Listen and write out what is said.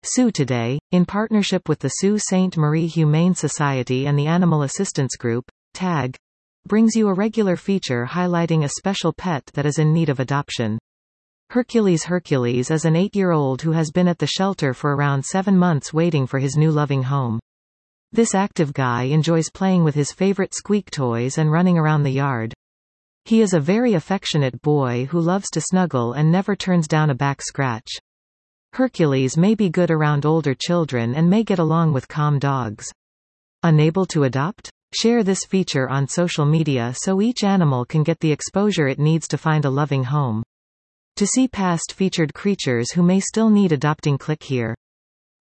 Sue Today, in partnership with the Sault Ste. Marie Humane Society and the Animal Assistance Group, TAG, brings you a regular feature highlighting a special pet that is in need of adoption. Hercules is an 8-year-old who has been at the shelter for around 7 months waiting for his new loving home. This active guy enjoys playing with his favorite squeak toys and running around the yard. He is a very affectionate boy who loves to snuggle and never turns down a back scratch. Hercules may be good around older children and may get along with calm dogs. Unable to adopt? Share this feature on social media so each animal can get the exposure it needs to find a loving home. To see past featured creatures who may still need adopting, click here.